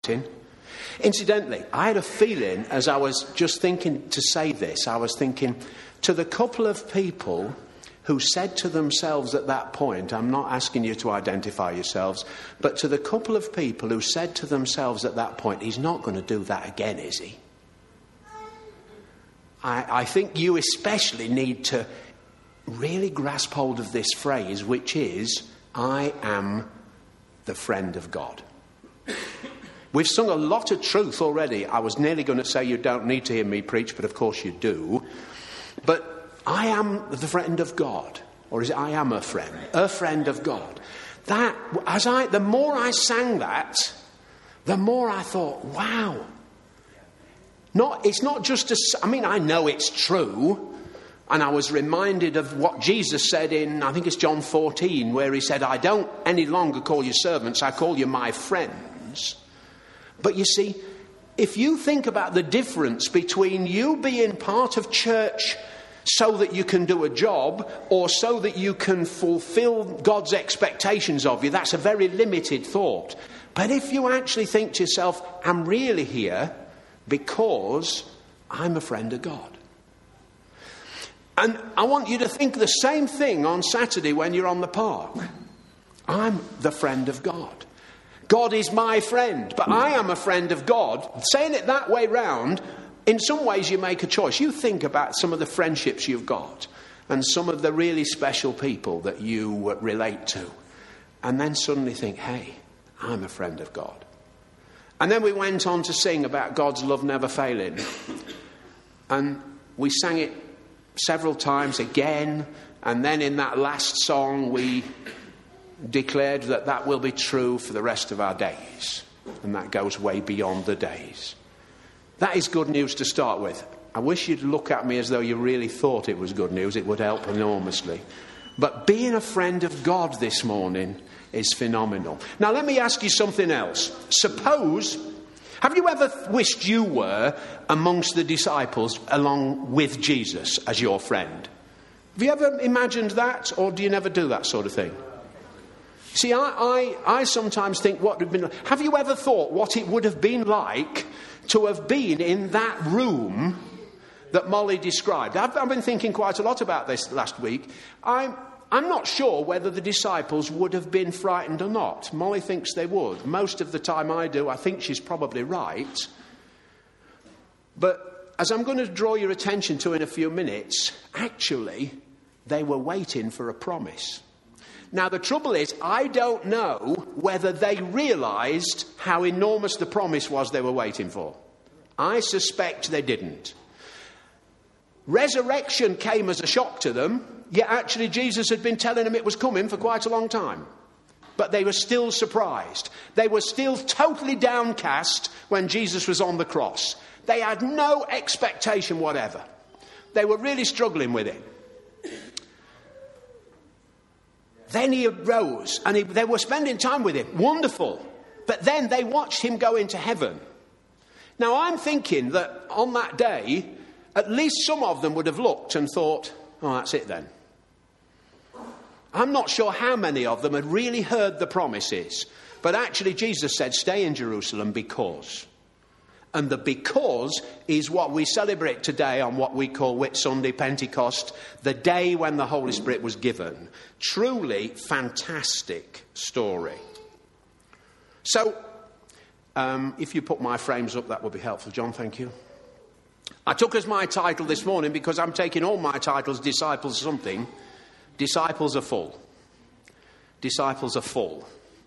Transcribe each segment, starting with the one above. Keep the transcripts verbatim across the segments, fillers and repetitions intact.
Incidentally, I had a feeling as I was just thinking to say this, I was thinking to the couple of people who said to themselves at that point, I'm not asking you to identify yourselves, but to the couple of people who said to themselves at that point, he's not going to do that again, is he? I, I think you especially need to really grasp hold of this phrase, which is, I am the friend of God. We've sung a lot of truth already. I was nearly going to say you don't need to hear me preach, but of course you do. But I am the friend of God. Or is it I am a friend? A friend of God. That, as I, the more I sang that, the more I thought, wow. Not, it's not just a, I mean, I know it's true. And I was reminded of what Jesus said in, I think it's John fourteen, where he said, I don't any longer call you servants, I call you my friends. But you see, if you think about the difference between you being part of church so that you can do a job or so that you can fulfill God's expectations of you, that's a very limited thought. But if you actually think to yourself, I'm really here because I'm a friend of God. And I want you to think the same thing on Saturday when you're on the park. I'm the friend of God. God is my friend, but I am a friend of God. Saying it that way round, in some ways you make a choice. You think about some of the friendships you've got and some of the really special people that you relate to. And then suddenly think, hey, I'm a friend of God. And then we went on to sing about God's love never failing. And we sang it several times again. And then in that last song we declared that that will be true for the rest of our days. And that goes way beyond the days. That is good news to start with. I wish you'd look at me as though you really thought it was good news. It would help enormously. But being a friend of God this morning is phenomenal. Now let me ask you something else. Suppose, have you ever wished you were amongst the disciples along with Jesus as your friend? Have you ever imagined that, or do you never do that sort of thing? See, I, I, I sometimes think what would have been. Have you ever thought what it would have been like to have been in that room that Molly described? I've, I've been thinking quite a lot about this last week. I'm, I'm not sure whether the disciples would have been frightened or not. Molly thinks they would. Most of the time I do. I think she's probably right. But as I'm going to draw your attention to in a few minutes, actually, they were waiting for a promise. Now, the trouble is, I don't know whether they realised how enormous the promise was they were waiting for. I suspect they didn't. Resurrection came as a shock to them, yet actually Jesus had been telling them it was coming for quite a long time. But they were still surprised. They were still totally downcast when Jesus was on the cross. They had no expectation whatever. They were really struggling with it. Then he arose and he, they were spending time with him. Wonderful. But then they watched him go into heaven. Now I'm thinking that on that day, at least some of them would have looked and thought, oh, that's it then. I'm not sure how many of them had really heard the promises. But actually Jesus said, stay in Jerusalem because. And the because is what we celebrate today on what we call Whit Sunday, Pentecost, the day when the Holy Spirit was given. Truly fantastic story. So, um, if you put my frames up, that would be helpful, John, thank you. I took as my title this morning, because I'm taking all my titles, Disciples something. Disciples are full. Disciples are full.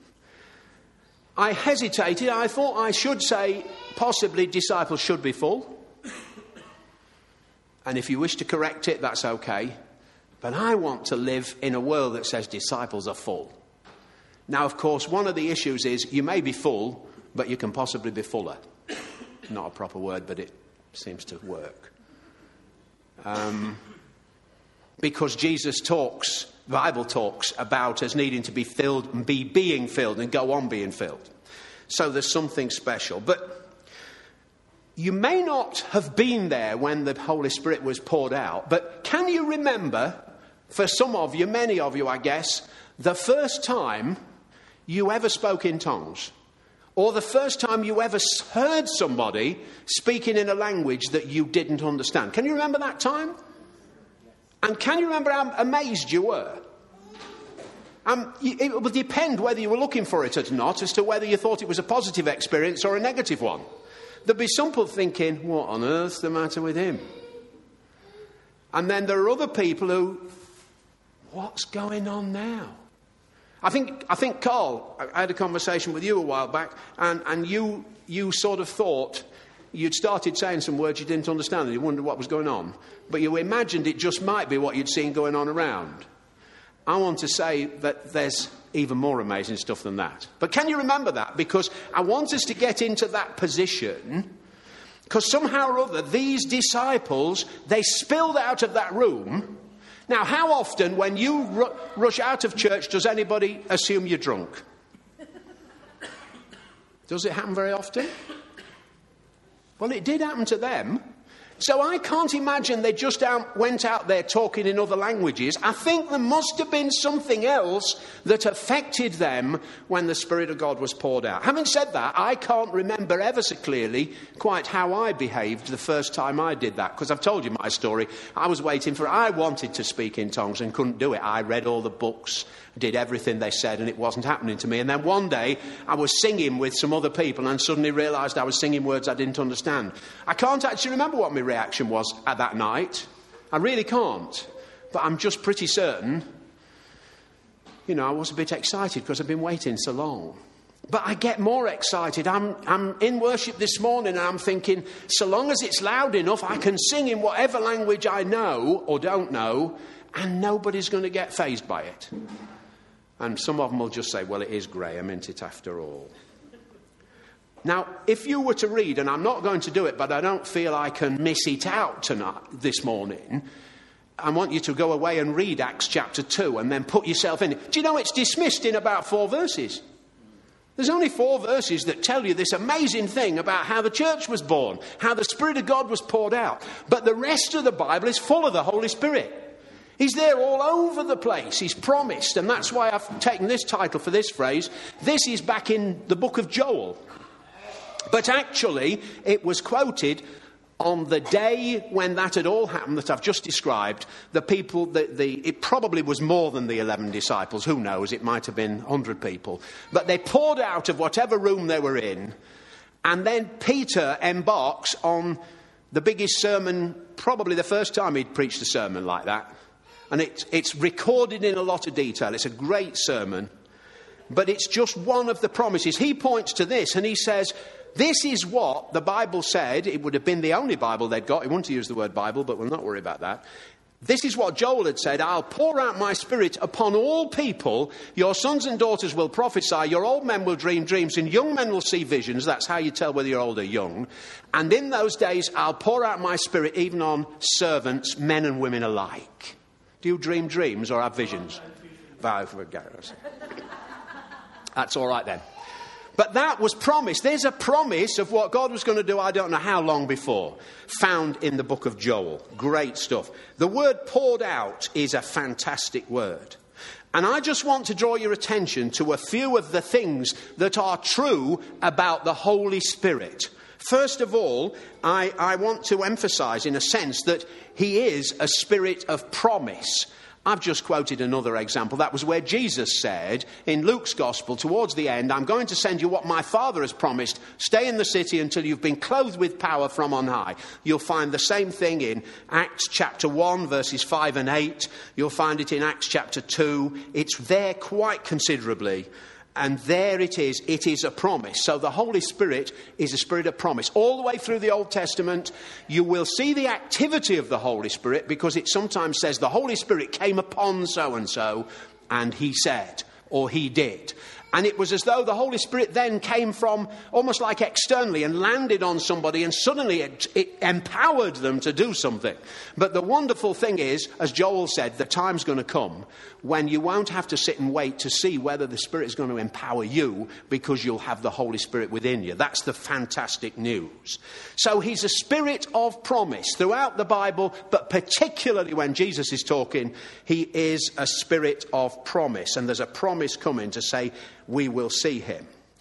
I hesitated. I thought I should say possibly disciples should be full. And if you wish to correct it, that's okay. But I want to live in a world that says disciples are full. Now, of course, one of the issues is you may be full, but you can possibly be fuller. Not a proper word, but it seems to work. Um, because Jesus talks, the Bible talks about us needing to be filled and be being filled and go on being filled. So there's something special. But you may not have been there when the Holy Spirit was poured out, but can you remember, for some of you, many of you, I guess, the first time you ever spoke in tongues? Or the first time you ever heard somebody speaking in a language that you didn't understand. Can you remember that time? And can you remember how amazed you were? Um, it would depend whether you were looking for it or not as to whether you thought it was a positive experience or a negative one. There'd be some people thinking, what on earth's the matter with him? And then there are other people who, what's going on now? I think, I think Carl, I had a conversation with you a while back, and, and you, you sort of thought you'd started saying some words you didn't understand, and you wondered what was going on. But you imagined it just might be what you'd seen going on around. I want to say that there's even more amazing stuff than that. But can you remember that? Because I want us to get into that position, because somehow or other, these disciples, they spilled out of that room. Now, how often when you ru- rush out of church does anybody assume you're drunk? Does it happen very often? Well, it did happen to them. So I can't imagine they just out, went out there talking in other languages. I think there must have been something else that affected them when the Spirit of God was poured out. Having said that, I can't remember ever so clearly quite how I behaved the first time I did that, because I've told you my story. I was waiting for, I wanted to speak in tongues and couldn't do it. I read all the books, did everything they said, and it wasn't happening to me. And then one day I was singing with some other people and suddenly realised I was singing words I didn't understand. I can't actually remember what my reaction was at that night. I really can't. But I'm just pretty certain, you know, I was a bit excited because I've been waiting so long. But I get more excited. I'm, I'm in worship this morning and I'm thinking, so long as it's loud enough, I can sing in whatever language I know or don't know, and nobody's going to get fazed by it. And some of them will just say, well, it is Graham, isn't it, after all? Now, if you were to read, and I'm not going to do it, but I don't feel I can miss it out tonight, this morning, I want you to go away and read Acts chapter two and then put yourself in it. Do you know it's dismissed in about four verses? There's only four verses that tell you this amazing thing about how the church was born, how the Spirit of God was poured out. But the rest of the Bible is full of the Holy Spirit. He's there all over the place. He's promised. And that's why I've taken this title for this phrase. This is back in the book of Joel. But actually, it was quoted on the day when that had all happened that I've just described. The people, the, the, it probably was more than the eleven disciples. Who knows? It might have been one hundred people. But they poured out of whatever room they were in. And then Peter embarks on the biggest sermon, probably the first time he'd preached a sermon like that. And it, it's recorded in a lot of detail. It's a great sermon. But it's just one of the promises. He points to this and he says, this is what the Bible said. It would have been the only Bible they'd got. He wanted to use the word Bible, but we'll not worry about that. This is what Joel had said. I'll pour out my Spirit upon all people. Your sons and daughters will prophesy. Your old men will dream dreams and young men will see visions. That's how you tell whether you're old or young. And in those days, I'll pour out my Spirit even on servants, men and women alike. Do you dream dreams or have visions? That's all right then. But that was promised. There's a promise of what God was going to do, I don't know how long before, found in the book of Joel. Great stuff. The word poured out is a fantastic word. And I just want to draw your attention to a few of the things that are true about the Holy Spirit. First of all, I, I want to emphasize in a sense that he is a spirit of promise. I've just quoted another example. That was where Jesus said in Luke's gospel towards the end, I'm going to send you what my Father has promised. Stay in the city until you've been clothed with power from on high. You'll find the same thing in Acts chapter one, verses five and eight. You'll find it in Acts chapter two. It's there quite considerably. And there it is. It is a promise. So the Holy Spirit is a spirit of promise. All the way through the Old Testament, you will see the activity of the Holy Spirit because it sometimes says the Holy Spirit came upon so-and-so and he said, or he did. And it was as though the Holy Spirit then came from almost like externally and landed on somebody and suddenly it, it empowered them to do something. But the wonderful thing is, as Joel said, the time's going to come when you won't have to sit and wait to see whether the Spirit is going to empower you because you'll have the Holy Spirit within you. That's the fantastic news. So he's a spirit of promise throughout the Bible, but particularly when Jesus is talking, he is a spirit of promise. And there's a promise coming to say, we will see him.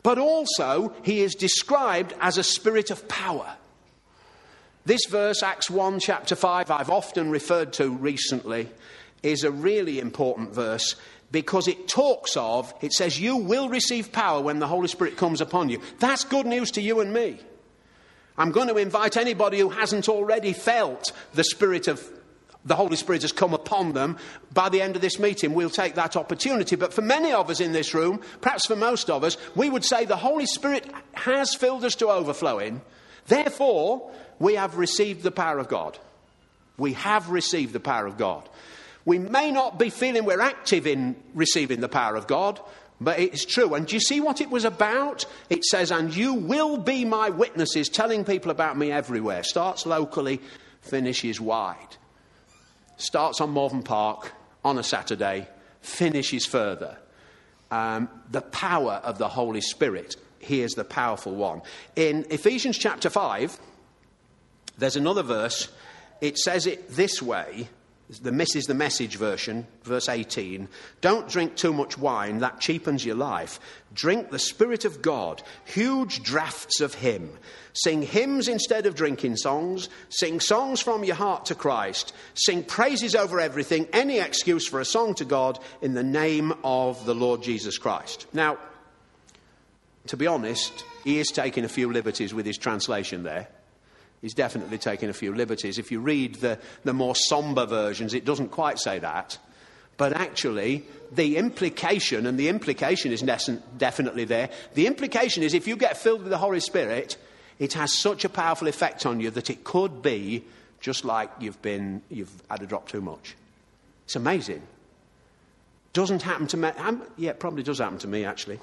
But also, he is described as a spirit of power. This verse, Acts one, chapter five, I've often referred to recently, is a really important verse because it talks of, it says, you will receive power when the Holy Spirit comes upon you. That's good news to you and me. I'm going to invite anybody who hasn't already felt the Spirit of the Holy Spirit has come upon them. By the end of this meeting, we'll take that opportunity. But for many of us in this room, perhaps for most of us, we would say the Holy Spirit has filled us to overflowing. Therefore, we have received the power of God. We have received the power of God. We may not be feeling we're active in receiving the power of God, but it's true. And do you see what it was about? It says, and you will be my witnesses, telling people about me everywhere. Starts locally, finishes wide. Starts on Malvern Park on a Saturday, finishes further. Um, the power of the Holy Spirit. Here's the powerful one. In Ephesians chapter five, there's another verse. It says it this way. This is the Message version, verse eighteen. Don't drink too much wine, that cheapens your life. Drink the Spirit of God, huge draughts of him. Sing hymns instead of drinking songs. Sing songs from your heart to Christ. Sing praises over everything, any excuse for a song to God in the name of the Lord Jesus Christ. Now, to be honest, he is taking a few liberties with his translation there. He's definitely taking a few liberties. If you read the, the more somber versions, it doesn't quite say that. But actually, the implication, and the implication is definitely there, the implication is if you get filled with the Holy Spirit, it has such a powerful effect on you that it could be just like you've been, you've had a drop too much. It's amazing. Doesn't happen to me. Yeah, it probably does happen to me, actually.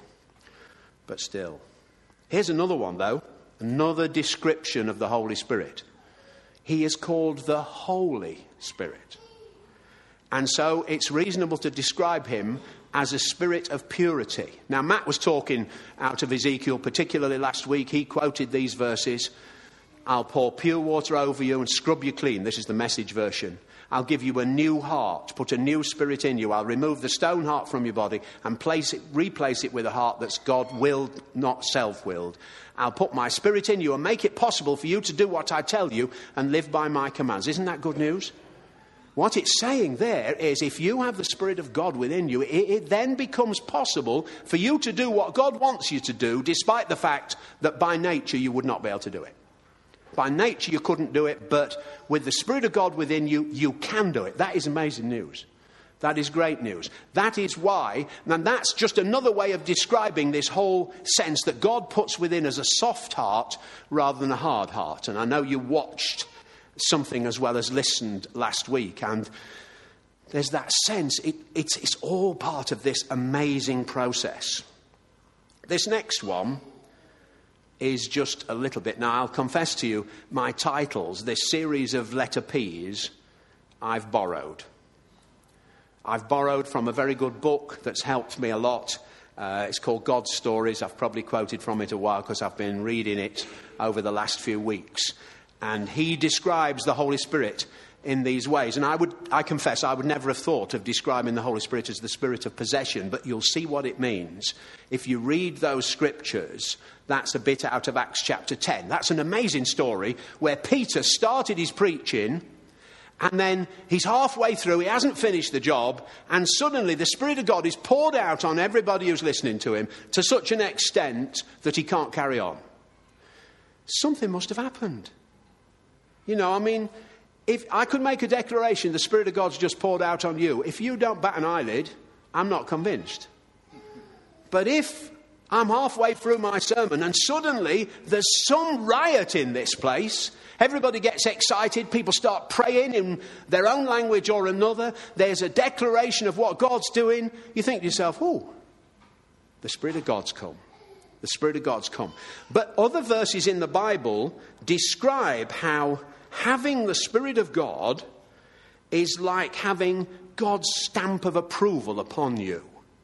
But still. Here's another one, though. Another description of the Holy Spirit. He is called the Holy Spirit. And so it's reasonable to describe him as a spirit of purity. Now, Matt was talking out of Ezekiel, particularly last week. He quoted these verses. I'll pour pure water over you and scrub you clean. This is the Message version. I'll give you a new heart, put a new spirit in you. I'll remove the stone heart from your body and place it, replace it with a heart that's God-willed, not self-willed. I'll put my spirit in you and make it possible for you to do what I tell you and live by my commands. Isn't that good news? What it's saying there is if you have the Spirit of God within you, it, it then becomes possible for you to do what God wants you to do, despite the fact that by nature you would not be able to do it. By nature you couldn't do it, but with the Spirit of God within you, you can do it. That is amazing news. That is great news. That is why, and that's just another way of describing this whole sense that God puts within us a soft heart rather than a hard heart. And I know you watched something as well as listened last week, and there's that sense, it, it's, it's all part of this amazing process. This next one is just a little bit. Now, I'll confess to you, my titles, this series of letter P's, I've borrowed. I've borrowed from a very good book that's helped me a lot. Uh, it's called God's Stories. I've probably quoted from it a while because I've been reading it over the last few weeks. And he describes the Holy Spirit in these ways. And I would, I confess, I would never have thought of describing the Holy Spirit as the spirit of possession, but you'll see what it means. If you read those scriptures, that's a bit out of Acts chapter ten. That's an amazing story where Peter started his preaching, and then he's halfway through, he hasn't finished the job, and suddenly the Spirit of God is poured out on everybody who's listening to him to such an extent that he can't carry on. Something must have happened. You know, I mean, if I could make a declaration, the Spirit of God's just poured out on you. If you don't bat an eyelid, I'm not convinced. But if I'm halfway through my sermon and suddenly there's some riot in this place, everybody gets excited, people start praying in their own language or another, there's a declaration of what God's doing, you think to yourself, oh, the Spirit of God's come. The Spirit of God's come. But other verses in the Bible describe how having the Spirit of God is like having God's stamp of approval upon you.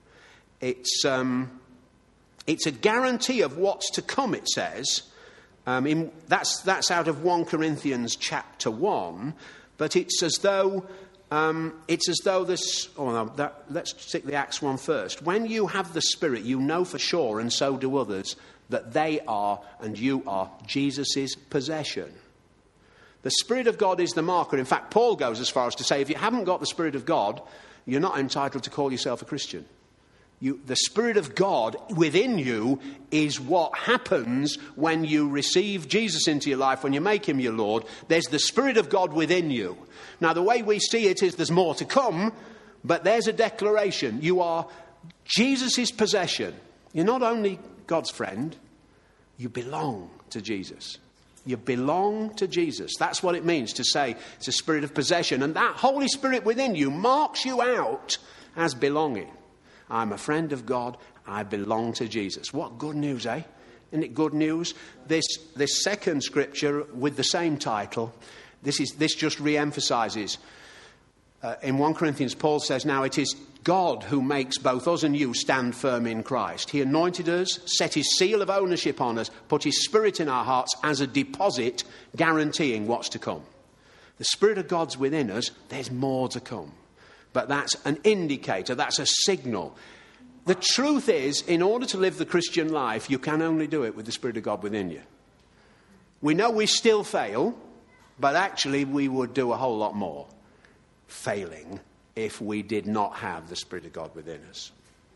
It's um, it's a guarantee of what's to come, it says. Um, in, that's, that's out of First Corinthians chapter one. But it's as though Um, it's as though this... Oh, no, that, let's stick the Acts one first. When you have the Spirit, you know for sure, and so do others, that they are, and you are, Jesus' possession. The Spirit of God is the marker. In fact, Paul goes as far as to say, if you haven't got the Spirit of God, you're not entitled to call yourself a Christian. You, the Spirit of God within you is what happens when you receive Jesus into your life, when you make him your Lord. There's the Spirit of God within you. Now, the way we see it is there's more to come, but there's a declaration. You are Jesus' possession. You're not only God's friend, you belong to Jesus. You belong to Jesus. That's what it means to say it's a spirit of possession. And that Holy Spirit within you marks you out as belonging. I'm a friend of God. I belong to Jesus. What good news, eh? Isn't it good news? This, this second scripture with the same title, this, is, this just re-emphasises. Uh, in First Corinthians, Paul says, now it is God who makes both us and you stand firm in Christ. He anointed us, set his seal of ownership on us, put his Spirit in our hearts as a deposit guaranteeing what's to come. The Spirit of God's within us. There's more to come. But that's an indicator, that's a signal. The truth is, in order to live the Christian life, you can only do it with the Spirit of God within you. We know we still fail, but actually we would do a whole lot more failing if we did not have the Spirit of God within us.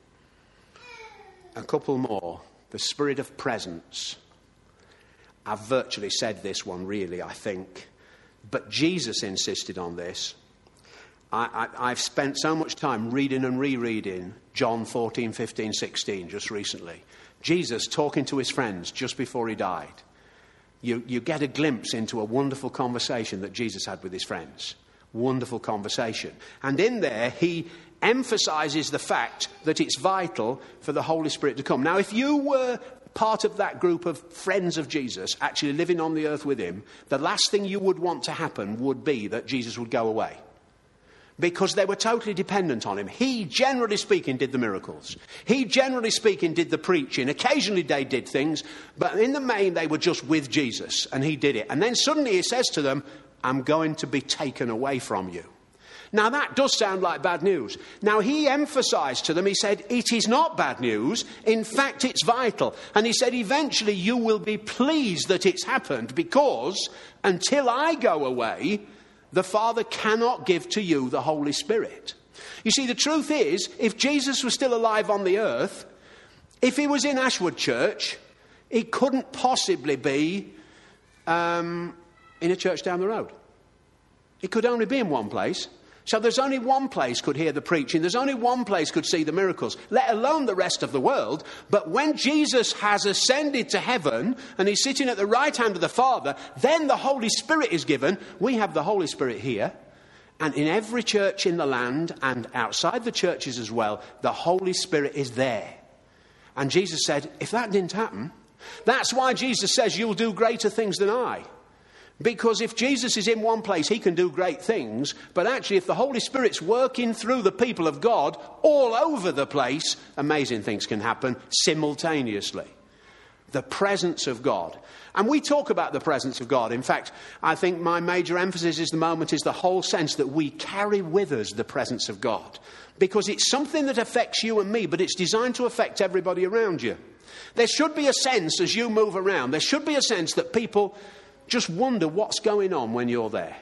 A couple more. The Spirit of presence. I've virtually said this one, really, I think. But Jesus insisted on this. I, I, I've spent so much time reading and rereading John fourteen, fifteen, sixteen just recently. Jesus talking to his friends just before he died. You, you get a glimpse into a wonderful conversation that Jesus had with his friends. Wonderful conversation. And in there, he emphasizes the fact that it's vital for the Holy Spirit to come. Now, if you were part of that group of friends of Jesus, actually living on the earth with him, the last thing you would want to happen would be that Jesus would go away. Because they were totally dependent on him. He, generally speaking, did the miracles. He, generally speaking, did the preaching. Occasionally they did things, but in the main they were just with Jesus, and he did it. And then suddenly he says to them, I'm going to be taken away from you. Now that does sound like bad news. Now he emphasized to them, he said, it is not bad news. In fact, it's vital. And he said, eventually you will be pleased that it's happened, because until I go away, the Father cannot give to you the Holy Spirit. You see, the truth is, if Jesus was still alive on the earth, if he was in Ashwood Church, he couldn't possibly be um, in a church down the road. He could only be in one place. So there's only one place could hear the preaching. There's only one place could see the miracles, let alone the rest of the world. But when Jesus has ascended to heaven and he's sitting at the right hand of the Father, then the Holy Spirit is given. We have the Holy Spirit here. And in every church in the land and outside the churches as well, the Holy Spirit is there. And Jesus said, if that didn't happen, that's why Jesus says, you'll do greater things than I. Because if Jesus is in one place, he can do great things. But actually, if the Holy Spirit's working through the people of God all over the place, amazing things can happen simultaneously. The presence of God. And we talk about the presence of God. In fact, I think my major emphasis at the moment is the whole sense that we carry with us the presence of God. Because it's something that affects you and me, but it's designed to affect everybody around you. There should be a sense as you move around, there should be a sense that people just wonder what's going on when you're there.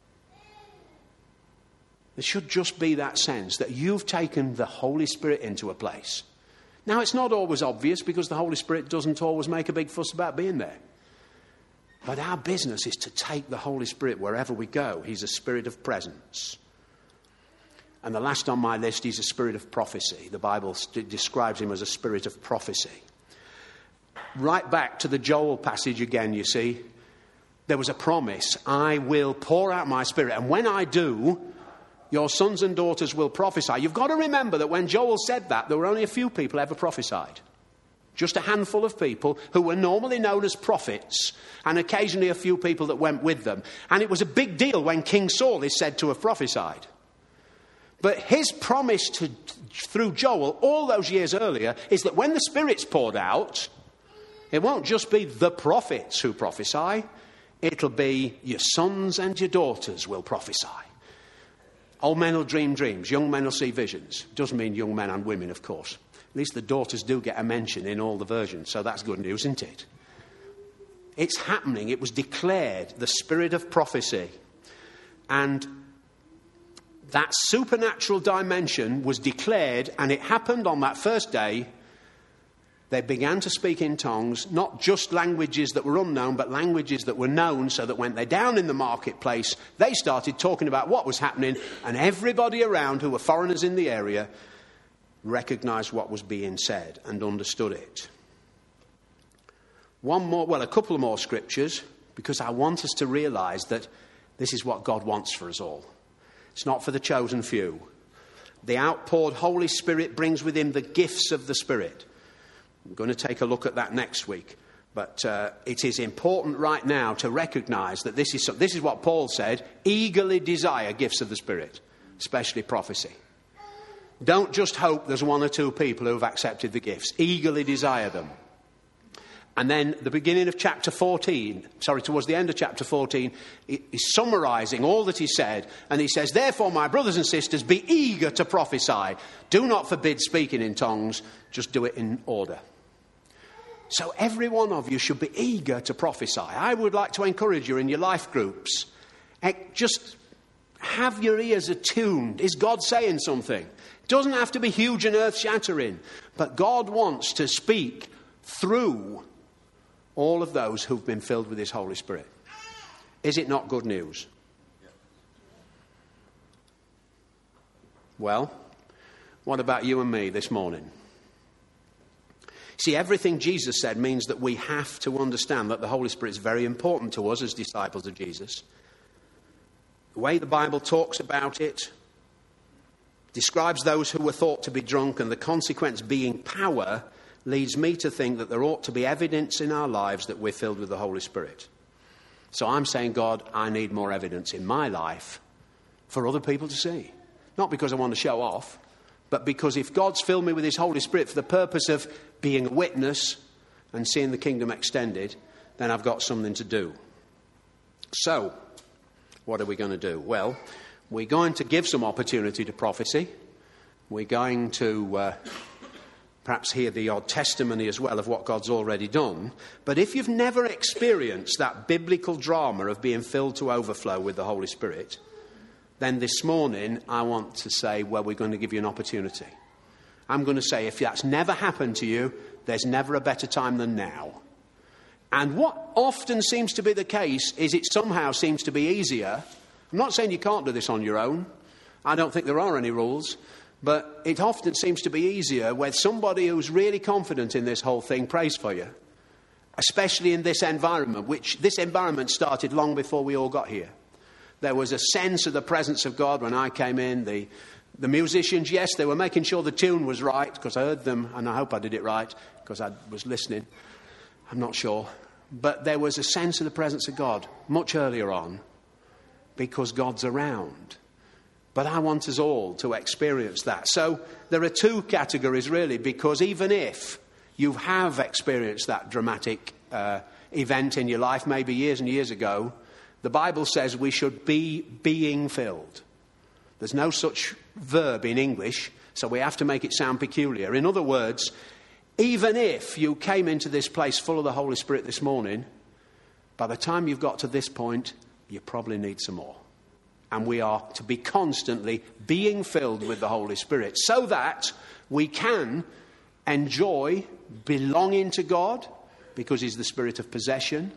There should just be that sense that you've taken the Holy Spirit into a place. Now, it's not always obvious because the Holy Spirit doesn't always make a big fuss about being there. But our business is to take the Holy Spirit wherever we go. He's a spirit of presence. And the last on my list, he's a spirit of prophecy. The Bible st- describes him as a spirit of prophecy. Right back to the Joel passage again, you see. There was a promise, I will pour out my Spirit, and when I do, your sons and daughters will prophesy. You've got to remember that when Joel said that, there were only a few people ever prophesied. Just a handful of people who were normally known as prophets, and occasionally a few people that went with them. And it was a big deal when King Saul is said to have prophesied. But his promise to, through Joel all those years earlier is that when the Spirit's poured out, it won't just be the prophets who prophesy. It'll be your sons and your daughters will prophesy. Old men will dream dreams. Young men will see visions. Doesn't mean young men and women, of course. At least the daughters do get a mention in all the versions, so that's good news, isn't it? It's happening. It was declared, the spirit of prophecy. And that supernatural dimension was declared, and it happened on that first day. They began to speak in tongues, not just languages that were unknown, but languages that were known, so that when they're down in the marketplace, they started talking about what was happening, and everybody around who were foreigners in the area recognised what was being said and understood it. One more, well, a couple of more scriptures, because I want us to realise that this is what God wants for us all. It's not for the chosen few. The outpoured Holy Spirit brings with him the gifts of the Spirit. I'm going to take a look at that next week. But uh, it is important right now to recognise that this is, this is what Paul said, eagerly desire gifts of the Spirit, especially prophecy. Don't just hope there's one or two people who have accepted the gifts. Eagerly desire them. And then the beginning of chapter fourteen, sorry, towards the end of chapter fourteen, he's summarising all that he said. And he says, therefore, my brothers and sisters, be eager to prophesy. Do not forbid speaking in tongues, just do it in order. So every one of you should be eager to prophesy. I would like to encourage you in your life groups. Just have your ears attuned. Is God saying something? It doesn't have to be huge and earth-shattering. But God wants to speak through all of those who've been filled with his Holy Spirit. Is it not good news? Well, what about you and me this morning? See, everything Jesus said means that we have to understand that the Holy Spirit is very important to us as disciples of Jesus. The way the Bible talks about it describes those who were thought to be drunk, and the consequence being power, leads me to think that there ought to be evidence in our lives that we're filled with the Holy Spirit. So I'm saying, God, I need more evidence in my life for other people to see. Not because I want to show off, but because if God's filled me with his Holy Spirit for the purpose of being a witness and seeing the kingdom extended, then I've got something to do. So, what are we going to do? Well, we're going to give some opportunity to prophecy. We're going to uh, perhaps hear the odd testimony as well of what God's already done. But if you've never experienced that biblical drama of being filled to overflow with the Holy Spirit, then this morning I want to say, well, we're going to give you an opportunity. I'm going to say, if that's never happened to you, there's never a better time than now. And what often seems to be the case is it somehow seems to be easier. I'm not saying you can't do this on your own. I don't think there are any rules. But it often seems to be easier when somebody who's really confident in this whole thing prays for you. Especially in this environment, which this environment started long before we all got here. There was a sense of the presence of God when I came in. The, the musicians, yes, they were making sure the tune was right, because I heard them, and I hope I did it right, because I was listening. I'm not sure. But there was a sense of the presence of God much earlier on, because God's around. But I want us all to experience that. So there are two categories, really, because even if you have experienced that dramatic uh, event in your life, maybe years and years ago, the Bible says we should be being filled. There's no such verb in English, so we have to make it sound peculiar. In other words, even if you came into this place full of the Holy Spirit this morning, by the time you've got to this point, you probably need some more. And we are to be constantly being filled with the Holy Spirit so that we can enjoy belonging to God, because he's the spirit of possession.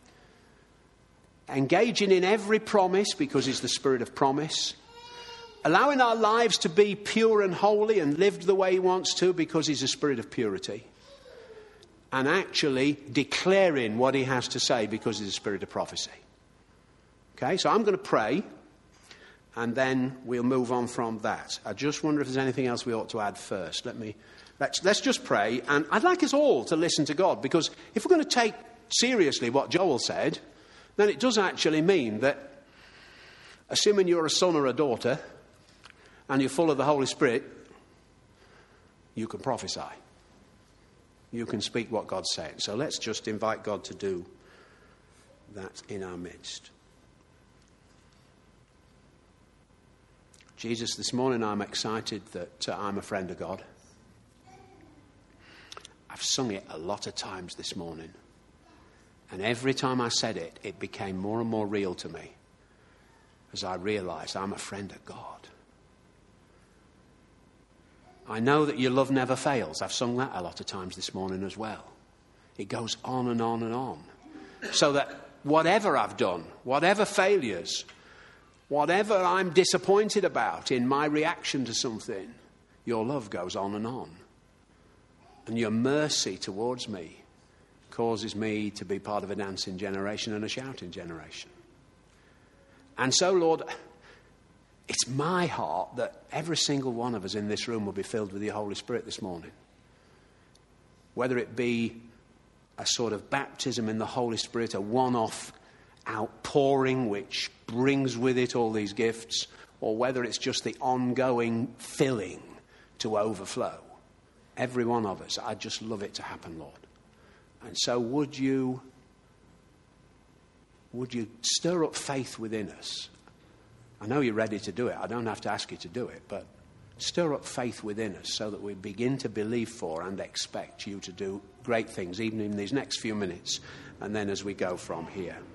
Engaging in every promise, because he's the spirit of promise. Allowing our lives to be pure and holy and lived the way he wants to, because he's a spirit of purity. And actually declaring what he has to say, because he's a spirit of prophecy. Okay, so I'm going to pray, and then we'll move on from that. I just wonder if there's anything else we ought to add first. Let me, let's, let's just pray. And I'd like us all to listen to God, because if we're going to take seriously what Joel said, then it does actually mean that, assuming you're a son or a daughter, and you're full of the Holy Spirit, you can prophesy. You can speak what God's saying. So let's just invite God to do that in our midst. Jesus, this morning I'm excited that uh, I'm a friend of God. I've sung it a lot of times this morning. And every time I said it, it became more and more real to me as I realised I'm a friend of God. I know that your love never fails. I've sung that a lot of times this morning as well. It goes on and on and on. So that whatever I've done, whatever failures, whatever I'm disappointed about in my reaction to something, your love goes on and on. And your mercy towards me causes me to be part of a dancing generation and a shouting generation. And so, Lord, it's my heart that every single one of us in this room will be filled with your Holy Spirit this morning. Whether it be a sort of baptism in the Holy Spirit, a one-off outpouring which brings with it all these gifts, or whether it's just the ongoing filling to overflow. Every one of us, I'd just love it to happen, Lord. And so would you, would you stir up faith within us? I know you're ready to do it. I don't have to ask you to do it, but stir up faith within us so that we begin to believe for and expect you to do great things, even in these next few minutes, and then as we go from here.